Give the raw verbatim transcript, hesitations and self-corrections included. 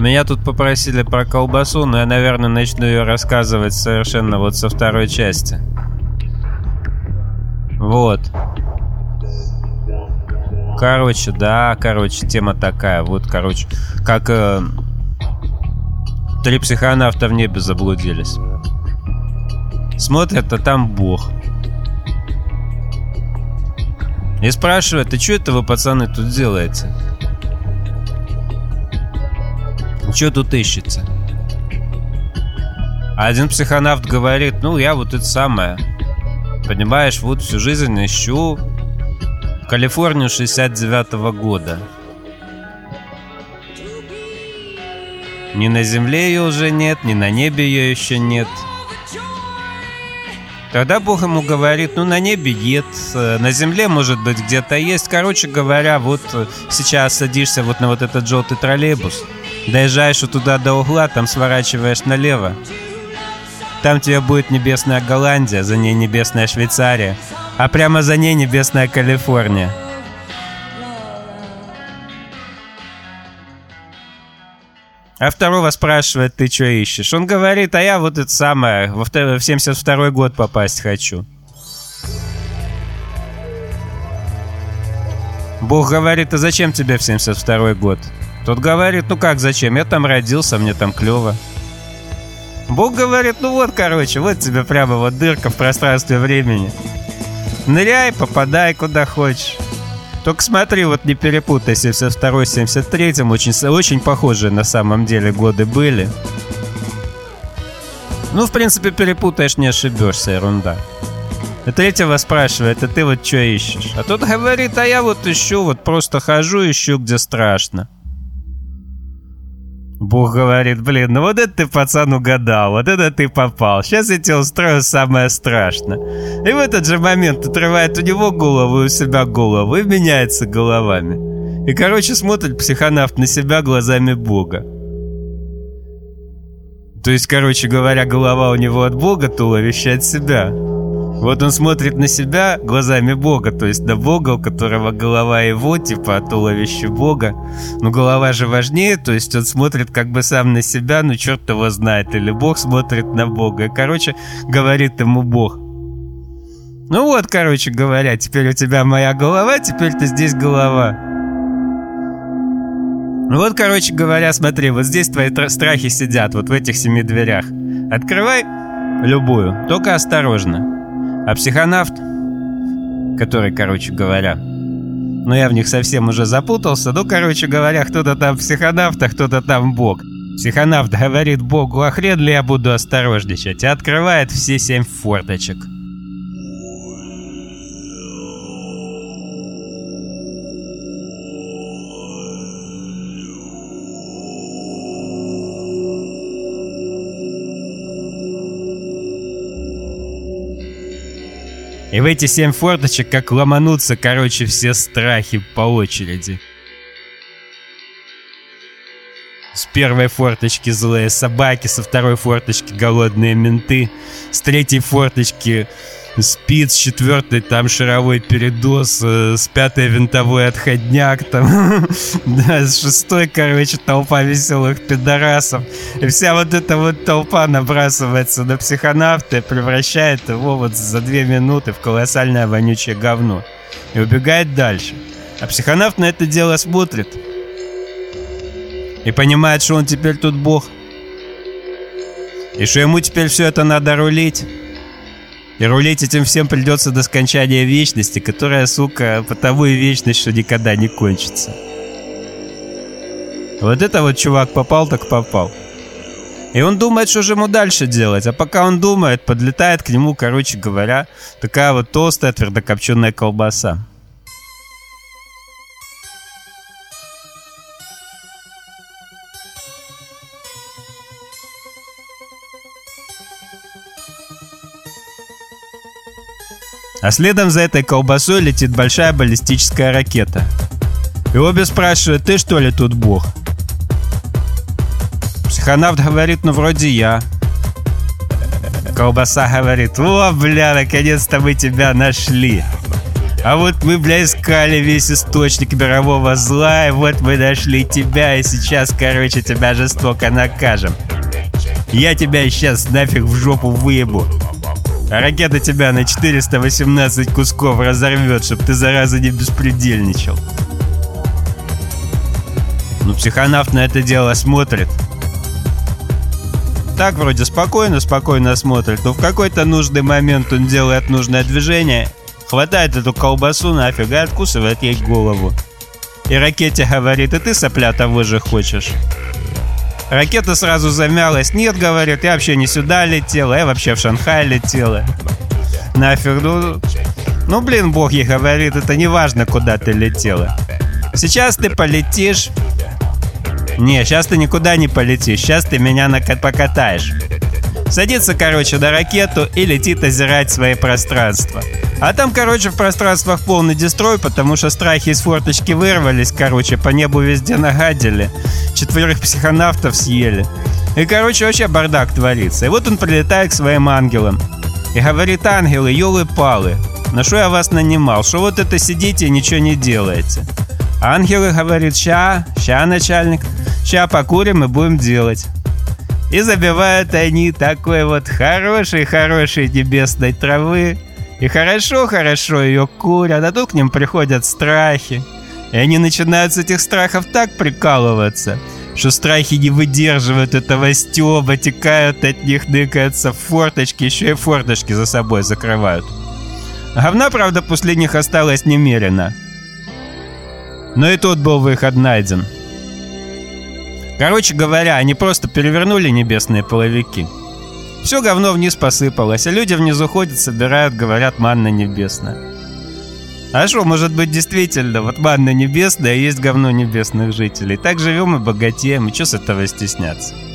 Меня тут попросили про колбасу, но я, наверное, начну ее рассказывать совершенно вот со второй части. Вот. Короче, да, короче, тема такая. Вот, короче, как э, три психонавта в небе заблудились. Смотрят, а там Бог. И спрашивает: а что это вы, пацаны, тут делаете? Что тут ищете? А один психонавт говорит: ну, я вот это самое. Понимаешь, вот всю жизнь ищу Калифорнию шестьдесят девятого года. Ни на земле ее уже нет, ни на небе ее еще нет. Тогда Бог ему говорит: ну, на небе нет, на земле, может быть, где-то есть. Короче говоря, вот сейчас садишься вот на вот этот желтый троллейбус, доезжаешь вот туда до угла, там сворачиваешь налево. Там тебе будет небесная Голландия, за ней небесная Швейцария, а прямо за ней небесная Калифорния. А второго спрашивает: ты что ищешь? Он говорит: а я вот это самое, в семьдесят второй год попасть хочу. Бог говорит: а зачем тебе в семьдесят второй год? Тот говорит: ну как зачем? Я там родился, мне там клево. Бог говорит: ну вот, короче, вот тебе прямо вот дырка в пространстве времени. Ныряй, попадай куда хочешь. Только смотри, вот не перепутай, семьдесят второй с семьдесят третьим очень, очень похожие на самом деле годы были. Ну, в принципе, перепутаешь, не ошибешься, ерунда. И третьего спрашивает: а ты вот что ищешь? А тот говорит: а я вот ищу, вот просто хожу, ищу, где страшно. Бог говорит: блин, ну вот это ты, пацан, угадал, вот это ты попал. Сейчас я тебе устрою самое страшное. И в этот же момент отрывает у него голову и у себя голову, и меняется головами. И, короче, смотрит психонавт на себя глазами Бога. То есть, короче говоря, голова у него от Бога, туловище от себя. Вот он смотрит на себя глазами Бога, то есть на Бога, у которого голова его, типа, а туловище Бога. Но голова же важнее, то есть он смотрит как бы сам на себя, ну черт его знает, или Бог смотрит на Бога. И, короче, говорит ему Бог: ну вот, короче говоря, теперь у тебя моя голова, теперь ты здесь голова. Ну вот, короче говоря, смотри, вот здесь твои страхи сидят, вот в этих семи дверях. Открывай любую, только осторожно. А психонавт, который, короче говоря, ну я в них совсем уже запутался, ну, короче говоря, кто-то там психонавт, а кто-то там Бог. Психонавт говорит Богу: а хрен ли я буду осторожничать, и открывает все семь форточек. И в эти семь форточек как ломанутся, короче, все страхи по очереди. С первой форточки злые собаки, со второй форточки голодные менты, с третьей форточки спид, с четвертой там шаровой передоз, с пятой винтовой отходняк, там, да, с шестой, короче, толпа веселых пидорасов. И вся вот эта вот толпа набрасывается на психонавта и превращает его вот за две минуты в колоссальное вонючее говно. И убегает дальше. А психонавт на это дело смотрит и понимает, что он теперь тут Бог. И что ему теперь все это надо рулить. И рулить этим всем придется до скончания вечности, которая, сука, потому и вечность, что никогда не кончится. Вот это вот чувак попал так попал. И он думает, что же ему дальше делать. А пока он думает, подлетает к нему, короче говоря, такая вот толстая твердокопченая колбаса. А следом за этой колбасой летит большая баллистическая ракета. И обе спрашивают: ты что ли тут Бог? Психонавт говорит: ну вроде я. Колбаса говорит: о, бля, наконец-то мы тебя нашли. А вот мы, бля, искали весь источник мирового зла, и вот мы нашли тебя, и сейчас, короче, тебя жестоко накажем. Я тебя сейчас нафиг в жопу выебу. А ракета тебя на четыреста восемнадцать кусков разорвет, чтоб ты, зараза, не беспредельничал. Ну, психонавт на это дело смотрит. Так вроде спокойно, спокойно смотрит, но в какой-то нужный момент он делает нужное движение, хватает эту колбасу нафиг и откусывает ей голову. И ракете говорит: и ты, сопля, того же хочешь? Ракета сразу замялась. Нет, говорит, я вообще не сюда летела, я вообще в Шанхай летела. Нафиг, ну... Ну, блин, бог ей говорит, это не важно, куда ты летела. Сейчас ты полетишь... Не, сейчас ты никуда не полетишь, сейчас ты меня нака- покатаешь. Садится, короче, на ракету и летит озирать свои пространства. А там, короче, в пространствах полный дестрой, потому что страхи из форточки вырвались, короче, по небу везде нагадили. Четверых психонавтов съели. И, короче, вообще бардак творится. И вот он прилетает к своим ангелам. И говорит: ангелы, ёлы-палы, на что я вас нанимал? Что вот это сидите и ничего не делаете? А ангелы говорит: ща, ща, начальник, ща покурим и будем делать. И забивают они такой вот хорошей-хорошей небесной травы. И хорошо-хорошо ее курят, а тут к ним приходят страхи. И они начинают с этих страхов так прикалываться, что страхи не выдерживают этого стёба, текают от них, ныкаются в форточки, еще и форточки за собой закрывают. Говна, правда, после них осталось немерено. Но и тот был выход найден. Короче говоря, они просто перевернули небесные половики. Все говно вниз посыпалось, а люди внизу ходят, собирают, говорят: манна небесная. А что, может быть, действительно, вот манна небесная, есть говно небесных жителей. Так живем и богатеем, и что с этого стесняться?